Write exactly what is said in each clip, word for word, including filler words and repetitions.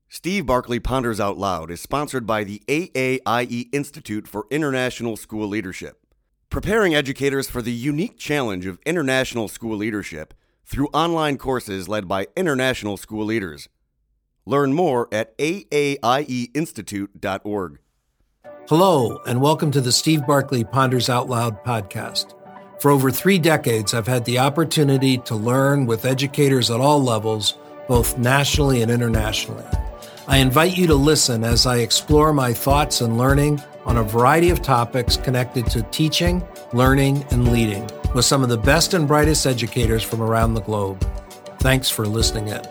Steve Barkley Ponders Out Loud is sponsored by the A A I E Institute for International School Leadership, preparing educators for the unique challenge of international school leadership through online courses led by international school leaders. Learn more at A A I E institute dot org. Hello, and welcome to the Steve Barkley Ponders Out Loud podcast. For over three decades, I've had the opportunity to learn with educators at all levels, both nationally and internationally. I invite you to listen as I explore my thoughts and learning on a variety of topics connected to teaching, learning, and leading with some of the best and brightest educators from around the globe. Thanks for listening in.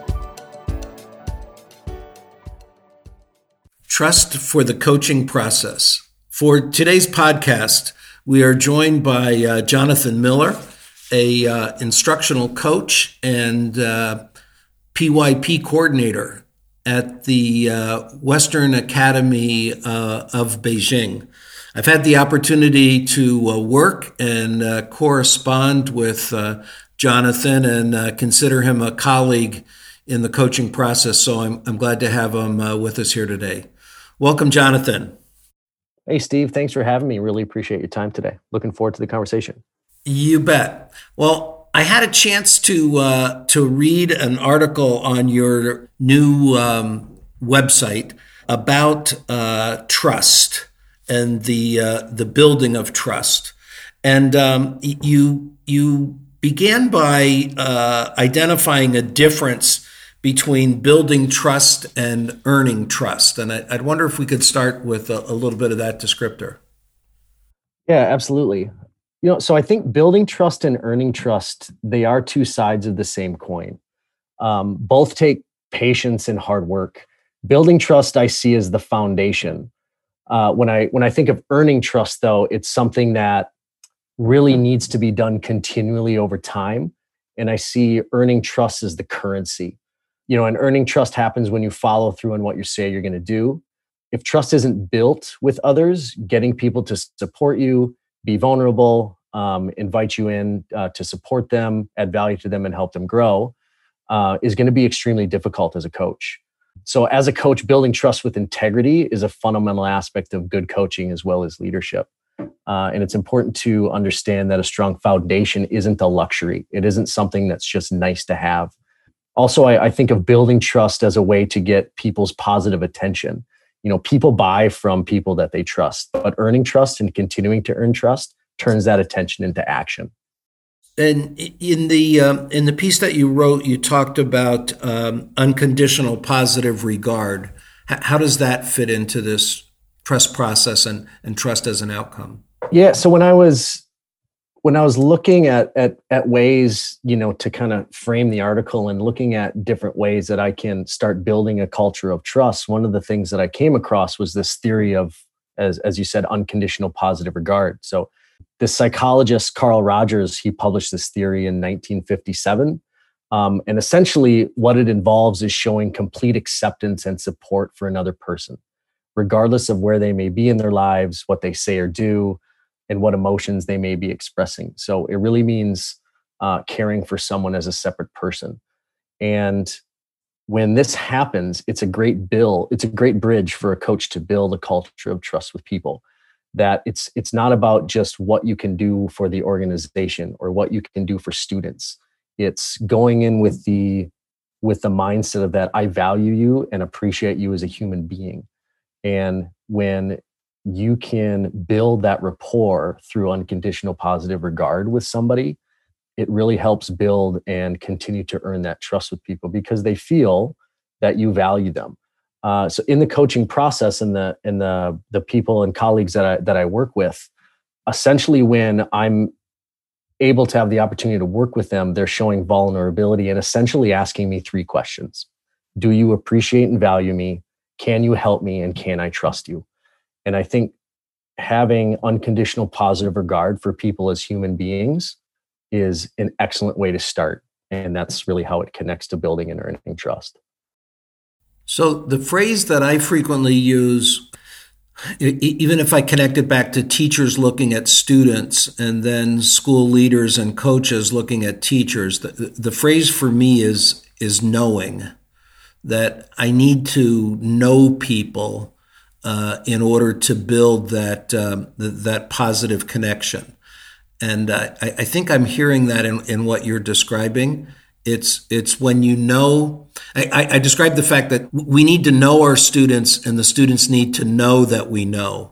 Trust for the coaching process. For today's podcast, we are joined by uh, Jonathan Miller, a uh, instructional coach and uh, P Y P coordinator at the uh, Western Academy uh, of Beijing. I've had the opportunity to uh, work and uh, correspond with uh, Jonathan and uh, consider him a colleague in the coaching process, so I'm, I'm glad to have him uh, with us here today. Welcome, Jonathan. Hey, Steve. Thanks for having me. Really appreciate your time today. Looking forward to the conversation. You bet. Well, I had a chance to uh, to read an article on your new um, website about uh, trust and the uh, the building of trust, and um, you you began by uh, identifying a difference between building trust and earning trust, and I, I'd wonder if we could start with a, a little bit of that descriptor. Yeah, absolutely. You know, so I think building trust and earning trust, they are two sides of the same coin. Um, both take patience and hard work. Building trust, I see as the foundation. Uh, when I when I think of earning trust, though, it's something that really needs to be done continually over time. And I see earning trust as the currency. You know, and earning trust happens when you follow through on what you say you're going to do. If trust isn't built with others, getting people to support you, be vulnerable, um, invite you in uh, to support them, add value to them, and help them grow, uh, is going to be extremely difficult as a coach. So as a coach, building trust with integrity is a fundamental aspect of good coaching as well as leadership. Uh, and it's important to understand that a strong foundation isn't a luxury. It isn't something that's just nice to have. Also, I, I think of building trust as a way to get people's positive attention. You know, people buy from people that they trust, but earning trust and continuing to earn trust turns that attention into action. And in the um, in the piece that you wrote, you talked about um, unconditional positive regard. H- how does that fit into this trust process and, and trust as an outcome? Yeah. So when I was when I was looking at at at ways, you know, to kind of frame the article and looking at different ways that I can start building a culture of trust, one of the things that I came across was this theory of, as as you said, unconditional positive regard. So the psychologist Carl Rogers, he published this theory in nineteen fifty-seven. Um, and essentially what it involves is showing complete acceptance and support for another person, regardless of where they may be in their lives, what they say or do, and what emotions they may be expressing. So it really means uh, caring for someone as a separate person. And when this happens, it's a great build, it's a great bridge for a coach to build a culture of trust with people. That it's it's not about just what you can do for the organization or what you can do for students. It's going in with the with the mindset of that I value you and appreciate you as a human being. And when you can build that rapport through unconditional positive regard with somebody, it really helps build and continue to earn that trust with people because they feel that you value them. Uh, so in the coaching process and the and the the people and colleagues that I that I work with, essentially when I'm able to have the opportunity to work with them, they're showing vulnerability and essentially asking me three questions. Do you appreciate and value me? Can you help me? And can I trust you? And I think having unconditional positive regard for people as human beings is an excellent way to start. And that's really how it connects to building and earning trust. So the phrase that I frequently use, even if I connect it back to teachers looking at students and then school leaders and coaches looking at teachers, the, the phrase for me is is knowing. that I need to know people uh, in order to build that um, th- that positive connection. And uh, I, I think I'm hearing that in, in what you're describing. It's it's when you know, I, I describe the fact that we need to know our students and the students need to know that we know.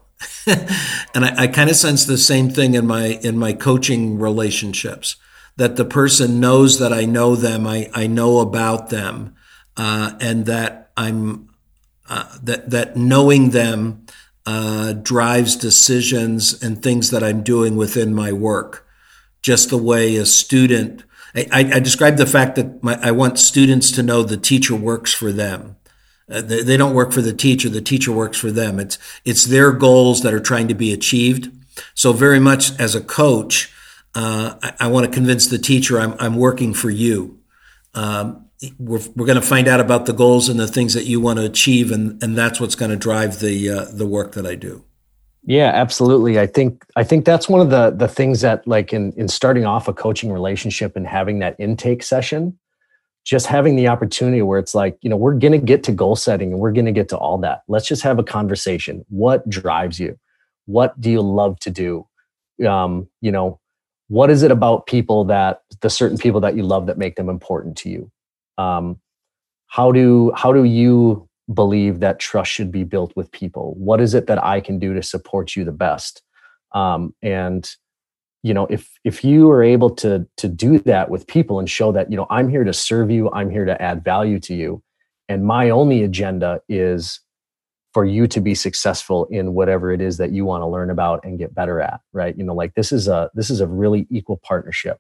And I, I kind of sense the same thing in my in my coaching relationships, that the person knows that I know them, I, I know about them, uh, and that I'm uh, that that knowing them uh, drives decisions and things that I'm doing within my work. Just the way a student, I, I describe the fact that my, I want students to know the teacher works for them. Uh, they, they don't work for the teacher. The teacher works for them. It's it's their goals that are trying to be achieved. So very much as a coach, uh, I, I want to convince the teacher I'm I'm working for you. Um, we're we're going to find out about the goals and the things that you want to achieve, and and that's what's going to drive the uh, the work that I do. Yeah, absolutely. I think I think that's one of the the things that, like, in in starting off a coaching relationship and having that intake session, just having the opportunity where it's like, you know, we're going to get to goal setting and we're going to get to all that. Let's just have a conversation. What drives you? What do you love to do? Um, you know, what is it about people, that the certain people that you love, that make them important to you? Um, how do how do you believe that trust should be built with people? What is it that I can do to support you the best? Um, and you know, if if you are able to to do that with people and show that, you know, I'm here to serve you, I'm here to add value to you, and my only agenda is for you to be successful in whatever it is that you want to learn about and get better at, right? You know, like this is a this is a really equal partnership,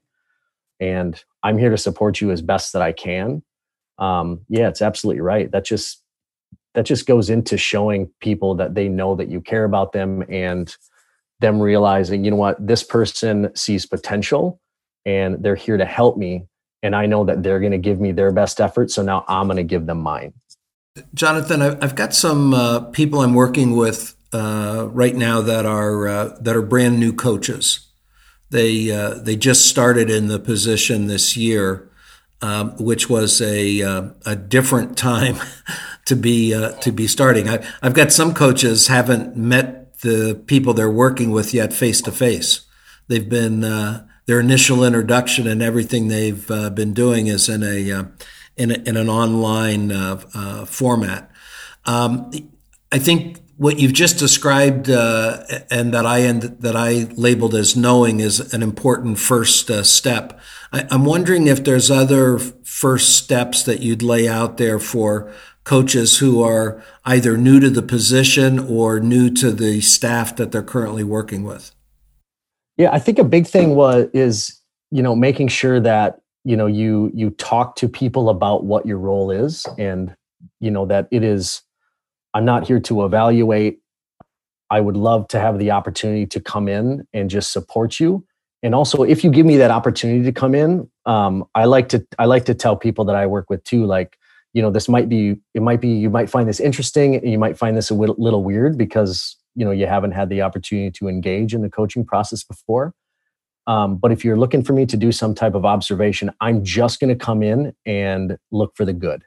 and I'm here to support you as best that I can. Um, yeah, it's absolutely right. That just that just goes into showing people that they know that you care about them, and them realizing, you know what, this person sees potential and they're here to help me. And I know that they're going to give me their best effort. So now I'm going to give them mine. Jonathan, I've got some uh, people I'm working with uh, right now that are uh, that are brand new coaches. They uh, they just started in the position this year, um, which was a uh, a different time to be uh, to be starting. I, I've got some coaches haven't met the people they're working with yet face to face. They've been uh, their initial introduction and everything they've uh, been doing is in a uh, in, a, in an online uh, uh, format. Um, I think what you've just described uh, and that I end, that I labeled as knowing is an important first uh, step. I, I'm wondering if there's other first steps that you'd lay out there for coaches who are either new to the position or new to the staff that they're currently working with. Yeah, I think a big thing was is, you know, making sure that, you know, you you talk to people about what your role is, and, you know, that it is, I'm not here to evaluate. I would love to have the opportunity to come in and just support you. And also, if you give me that opportunity to come in, um, I like to I like to tell people that I work with too, like, you know, this might be, it might be, you might find this interesting, and you might find this a little, little weird because, you know, you haven't had the opportunity to engage in the coaching process before. Um, but if you're looking for me to do some type of observation, I'm just going to come in and look for the good.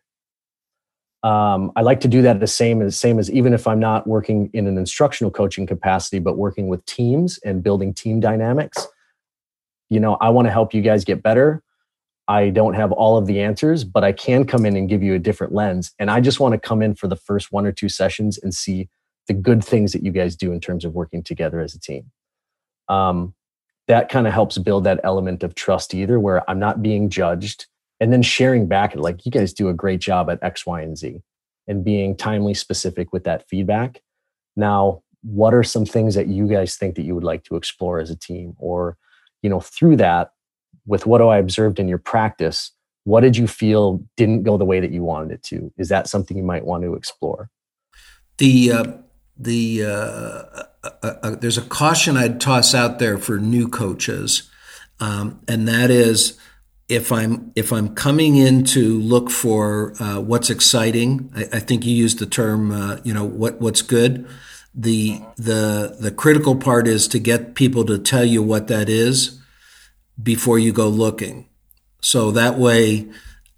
Um, I like to do that the same as same as even if I'm not working in an instructional coaching capacity, but working with teams and building team dynamics. You know, I want to help you guys get better. I don't have all of the answers, but I can come in and give you a different lens. And I just want to come in for the first one or two sessions and see the good things that you guys do in terms of working together as a team. Um, that kind of helps build that element of trust either, where I'm not being judged, and then sharing back, like, you guys do a great job at X, Y, and Z, and being timely specific with that feedback. Now, what are some things that you guys think that you would like to explore as a team? Or, you know, through that, with what I observed in your practice, what did you feel didn't go the way that you wanted it to? Is that something you might want to explore? The uh, the uh, uh, uh, there's a caution I'd toss out there for new coaches, um, and that is, if I'm if I'm coming in to look for uh, what's exciting, I, I think you used the term, uh, you know, what what's good. The the the critical part is to get people to tell you what that is before you go looking. So that way,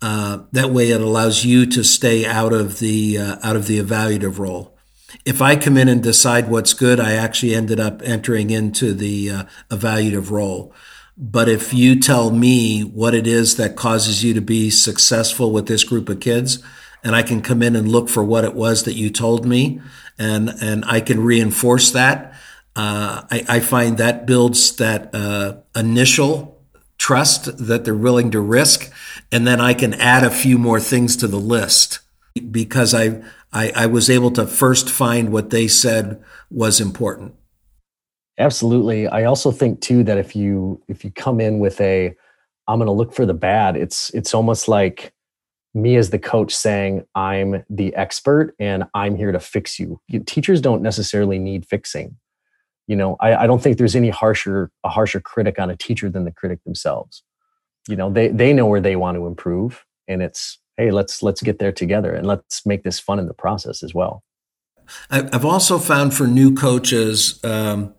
Uh, that way, it allows you to stay out of the uh, out of the evaluative role. If I come in and decide what's good, I actually ended up entering into the uh, evaluative role. But if you tell me what it is that causes you to be successful with this group of kids, and I can come in and look for what it was that you told me, and and I can reinforce that, uh, I, I find that builds that uh, initial trust that they're willing to risk, and then I can add a few more things to the list because I I, I was able to first find what they said was important. Absolutely. I also think too that if you if you come in with a I'm going to look for the bad, it's it's almost like me as the coach saying I'm the expert and I'm here to fix you. You teachers don't necessarily need fixing. You know, I, I don't think there's any harsher a harsher critic on a teacher than the critic themselves. You know, they they know where they want to improve, and it's hey, let's let's get there together and let's make this fun in the process as well. I've also found for new coaches um,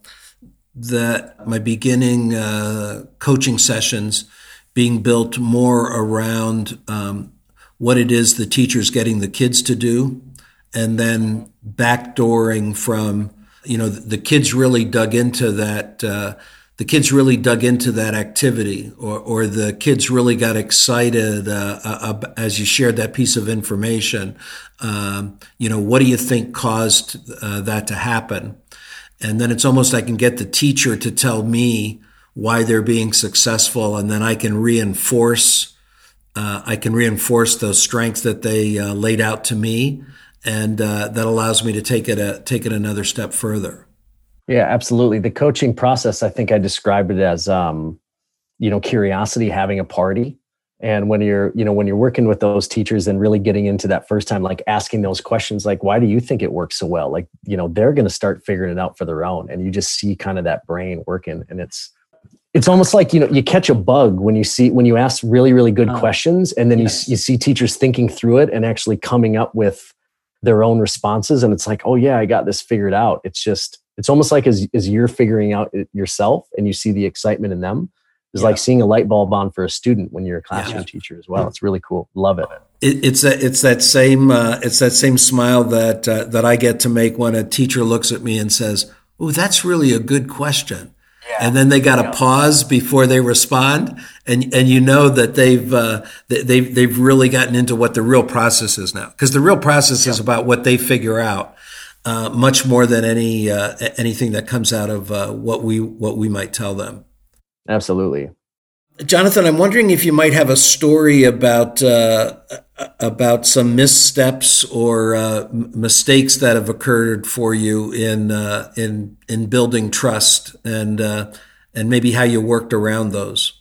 that my beginning uh, coaching sessions being built more around um, what it is the teacher's getting the kids to do, and then backdooring from, you know, the kids really dug into that, uh, the kids really dug into that activity, or, or the kids really got excited uh, uh, as you shared that piece of information. Um, you know, what do you think caused uh, that to happen? And then it's almost I can get the teacher to tell me why they're being successful, and then I can reinforce, uh, I can reinforce those strengths that they uh, laid out to me, and uh, that allows me to take it a, take it another step further. Yeah, absolutely. The coaching process, I think I described it as, um, you know, curiosity having a party. And when you're, you know, when you're working with those teachers and really getting into that first time, like asking those questions, like, why do you think it works so well? Like, you know, they're going to start figuring it out for their own. And you just see kind of that brain working. And it's, it's almost like, you know, you catch a bug when you see, when you ask really, really good oh, questions, and then yes. you, you see teachers thinking through it and actually coming up with their own responses. And it's like, oh yeah, I got this figured out. It's just, it's almost like as, as you're figuring out it yourself and you see the excitement in them. It's yeah. like seeing a light bulb on for a student when you're a classroom yeah. teacher as well. It's really cool. Love it. it it's a, it's that same uh, it's that same smile that uh, that I get to make when a teacher looks at me and says, "Oh, that's really a good question," yeah. and then they got to yeah. pause before they respond, and and you know that they've uh, they've they've really gotten into what the real process is now, because the real process yeah. is about what they figure out, uh, much more than any uh, anything that comes out of uh, what we what we might tell them. Absolutely. Jonathan, I'm wondering if you might have a story about uh, about some missteps or uh, mistakes that have occurred for you in uh, in in building trust, and uh, and maybe how you worked around those.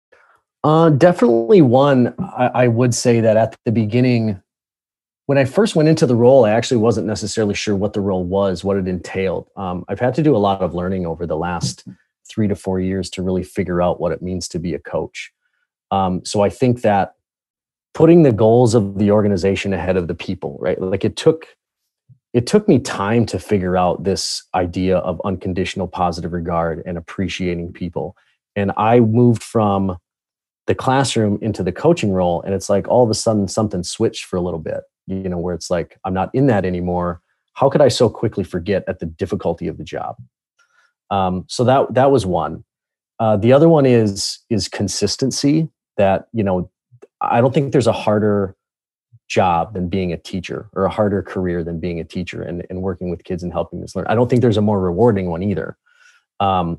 Uh, definitely one. I, I would say that at the beginning, when I first went into the role, I actually wasn't necessarily sure what the role was, what it entailed. Um, I've had to do a lot of learning over the last three to four years to really figure out what it means to be a coach. Um, so I think that putting the goals of the organization ahead of the people, right? Like it took, it took me time to figure out this idea of unconditional positive regard and appreciating people. And I moved from the classroom into the coaching role, and it's like all of a sudden something switched for a little bit, you know, where it's like, I'm not in that anymore. How could I so quickly forget at the difficulty of the job? Um, so that that was one. Uh, the other one is is consistency. That, you know, I don't think there's a harder job than being a teacher, or a harder career than being a teacher and, and working with kids and helping them learn. I don't think there's a more rewarding one either. Um,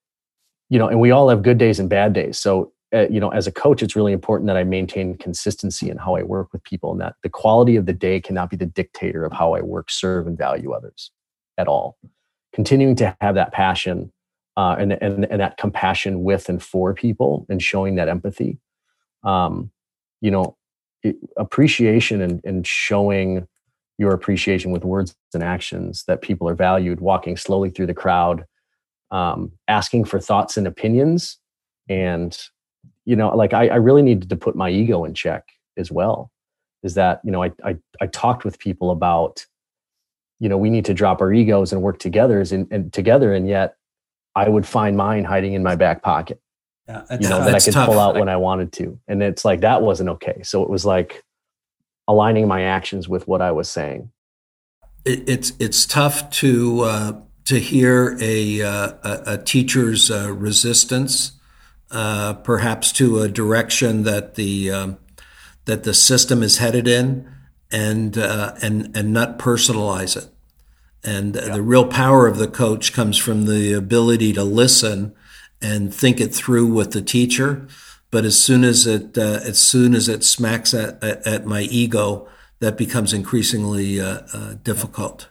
you know, and we all have good days and bad days. So, uh, you know, as a coach, it's really important that I maintain consistency in how I work with people, and that the quality of the day cannot be the dictator of how I work, serve, and value others at all. Continuing to have that passion uh, and, and and that compassion with and for people, and showing that empathy, um, you know, it, appreciation and, and showing your appreciation with words and actions, that people are valued, walking slowly through the crowd, um, asking for thoughts and opinions. And, you know, like I, I really needed to put my ego in check as well. Is that, you know, I I, I talked with people about, you know, we need to drop our egos and work together and, and together. And yet I would find mine hiding in my back pocket. Yeah, you know, that I could tough. pull out when I wanted to. And it's like, that wasn't okay. So it was like aligning my actions with what I was saying. It, it's it's tough to uh, to hear a uh, a, a teacher's uh, resistance, uh, perhaps to a direction that the um, that the system is headed in, and uh, and and not personalize it. And yeah. the real power of the coach comes from the ability to listen and think it through with the teacher. But as soon as it uh, as soon as it smacks at, at, at my ego, that becomes increasingly uh, uh, difficult.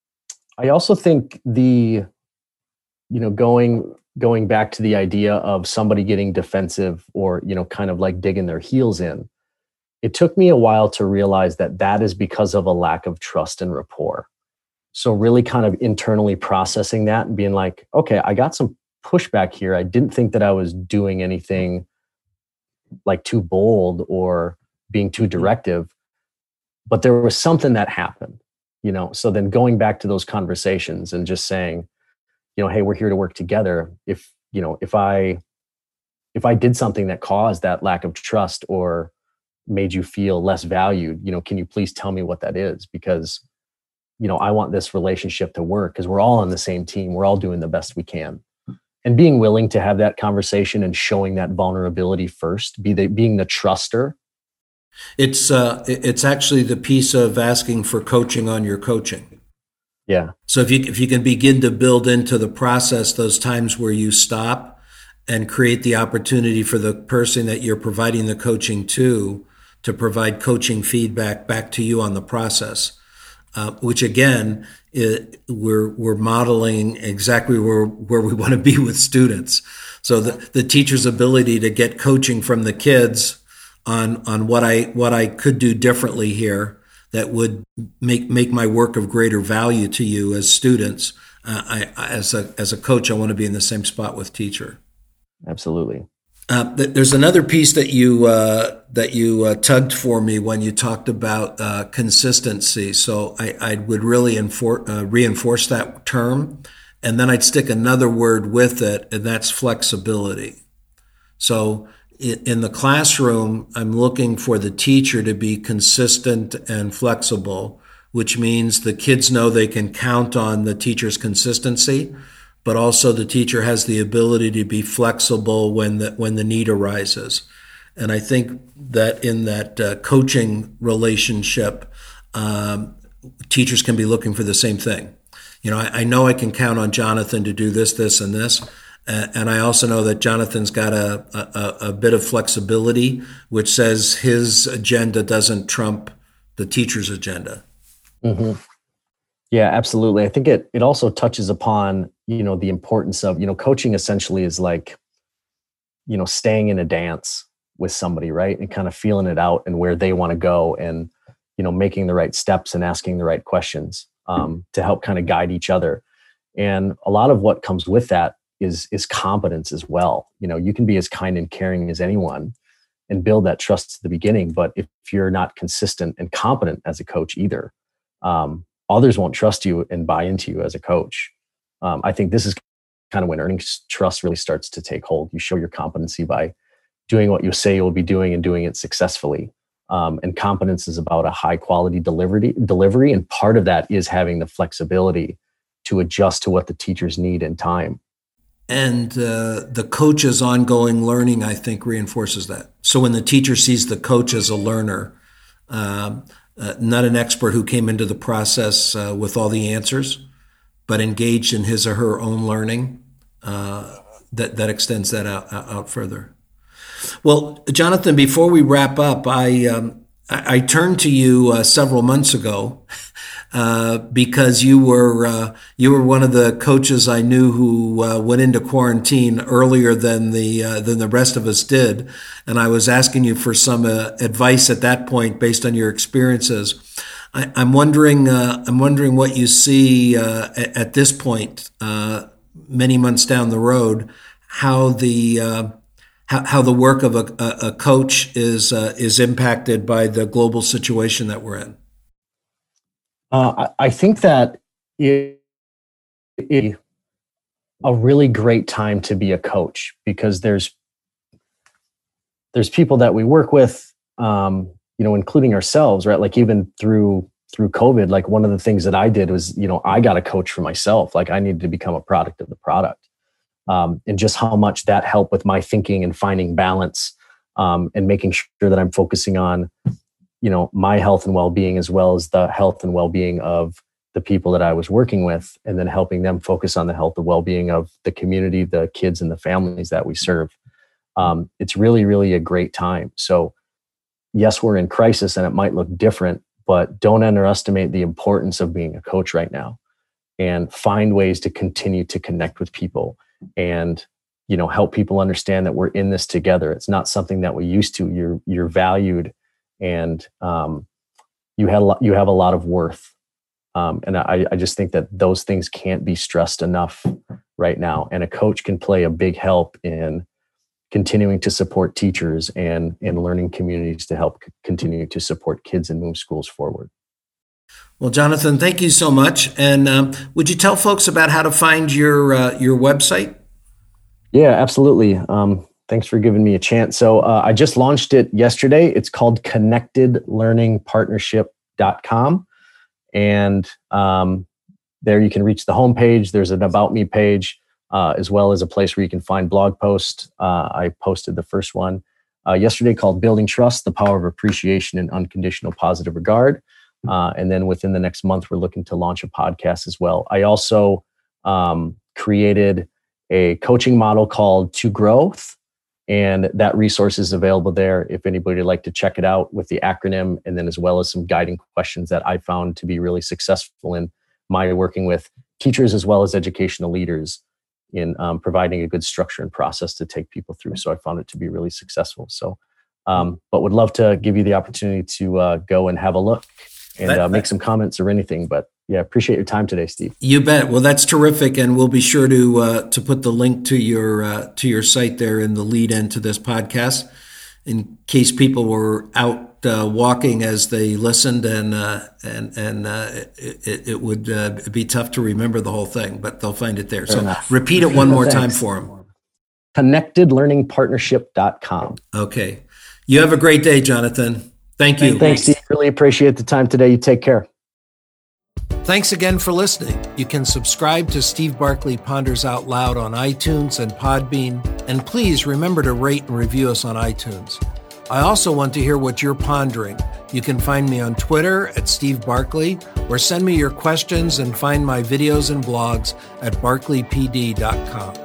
I also think the, you know, going going back to the idea of somebody getting defensive or, you know, kind of like digging their heels in, it took me a while to realize that that is because of a lack of trust and rapport. So really kind of internally processing that and being like, okay, I got some pushback here. I didn't think that I was doing anything like too bold or being too directive, but there was something that happened, you know? So then going back to those conversations and just saying, you know, hey, we're here to work together. If, you know, if I, if I did something that caused that lack of trust or made you feel less valued, you know, can you please tell me what that is? Because, you know, I want this relationship to work because we're all on the same team. We're all doing the best we can. And being willing to have that conversation and showing that vulnerability first, be the, being the truster. It's uh, it's actually the piece of asking for coaching on your coaching. Yeah. So if you if you can begin to build into the process those times where you stop and create the opportunity for the person that you're providing the coaching to to provide coaching feedback back to you on the process. Uh, which again, it, we're we're modeling exactly where where we want to be with students. So the, the teacher's ability to get coaching from the kids on on what I what I could do differently here that would make make my work of greater value to you as students. Uh, I, I as a as a coach, I want to be in the same spot with teacher. Absolutely. Uh, there's another piece that you uh, that you uh, tugged for me when you talked about uh, consistency. So I, I would really enfor- uh, reinforce that term, and then I'd stick another word with it, and that's flexibility. So in, in the classroom, I'm looking for the teacher to be consistent and flexible, which means the kids know they can count on the teacher's consistency, but also the teacher has the ability to be flexible when the when the need arises. And I think that in that uh, coaching relationship, um, teachers can be looking for the same thing. You know, I, I know I can count on Jonathan to do this, this, and this. Uh, and I also know that Jonathan's got a, a, a bit of flexibility, which says his agenda doesn't trump the teacher's agenda. Mm-hmm. Yeah, absolutely. I think it it also touches upon, you know, the importance of, you know, coaching essentially is like, you know, staying in a dance with somebody, right? And kind of feeling it out and where they want to go and, you know, making the right steps and asking the right questions um, to help kind of guide each other. And a lot of what comes with that is is competence as well. You know, you can be as kind and caring as anyone and build that trust at the beginning. But if you're not consistent and competent as a coach either, um, others won't trust you and buy into you as a coach. Um, I think this is kind of when earning trust really starts to take hold. You show your competency by doing what you say you'll be doing and doing it successfully. Um, and competence is about a high quality delivery, delivery. And part of that is having the flexibility to adjust to what the teachers need in time. And uh, the coach's ongoing learning, I think, reinforces that. So when the teacher sees the coach as a learner, um, Uh, not an expert who came into the process uh, with all the answers, but engaged in his or her own learning, uh, that, that extends that out, out further. Well, Jonathan, before we wrap up, I um, I, I turned to you uh, several months ago uh, because you were uh, you were one of the coaches I knew who uh, went into quarantine earlier than the uh, than the rest of us did, and I was asking you for some uh, advice at that point based on your experiences. I, I'm wondering uh, I'm wondering what you see uh, at, at this point, uh, many months down the road, how the uh, How, how the work of a, a coach is uh, is impacted by the global situation that we're in? Uh, I, I think that it is a really great time to be a coach because there's there's people that we work with, um, you know, including ourselves, right? Like even through through COVID, like one of the things that I did was, you know, I got a coach for myself. Like I needed to become a product of the product, um, and just how much that helped with my thinking and finding balance, um, and making sure that I'm focusing on, you know, my health and well-being as well as the health and well-being of the people that I was working with, and then helping them focus on the health and well-being of the community, the kids and the families that we serve. Um, it's really, really a great time. So yes, we're in crisis and it might look different, but don't underestimate the importance of being a coach right now, and find ways to continue to connect with people and, you know, help people understand that we're in this together. It's not something that we used to. You're, you're valued, and um, you had a lot, you have a lot of worth. Um, and I, I just think that those things can't be stressed enough right now. And a coach can play a big help in continuing to support teachers and, and learning communities to help c- continue to support kids and move schools forward. Well, Jonathan, thank you so much. And um, would you tell folks about how to find your uh, your website? Yeah, absolutely. Um, thanks for giving me a chance. So uh, I just launched it yesterday. It's called connected learning partnership dot com. And um, there you can reach the homepage. There's an About Me page, uh, as well as a place where you can find blog posts. Uh, I posted the first one uh, yesterday called Building Trust, the Power of Appreciation and Unconditional Positive Regard. Uh, and then within the next month, we're looking to launch a podcast as well. I also um, created a coaching model called To Growth, and that resource is available there if anybody would like to check it out with the acronym, and then as well as some guiding questions that I found to be really successful in my working with teachers as well as educational leaders in um, providing a good structure and process to take people through. So I found it to be really successful. So, um, but would love to give you the opportunity to uh, go and have a look and uh, make some comments or anything. But yeah, appreciate your time today, Steve. You bet. Well, that's terrific, and we'll be sure to uh, to put the link to your uh, to your site there in the lead in to this podcast, in case people were out uh, walking as they listened, and uh, and and uh, it, it would uh, be tough to remember the whole thing, but they'll find it there. Fair so enough. Repeat it one more time for them. connected learning partnership dot com. Okay. You have a great day, Jonathan. Thank you. Thanks, Steve. Really appreciate the time today. You take care. Thanks again for listening. You can subscribe to Steve Barkley Ponders Out Loud on iTunes and Podbean, and please remember to rate and review us on iTunes. I also want to hear what you're pondering. You can find me on Twitter at Steve Barkley, or send me your questions and find my videos and blogs at barkley p d dot com.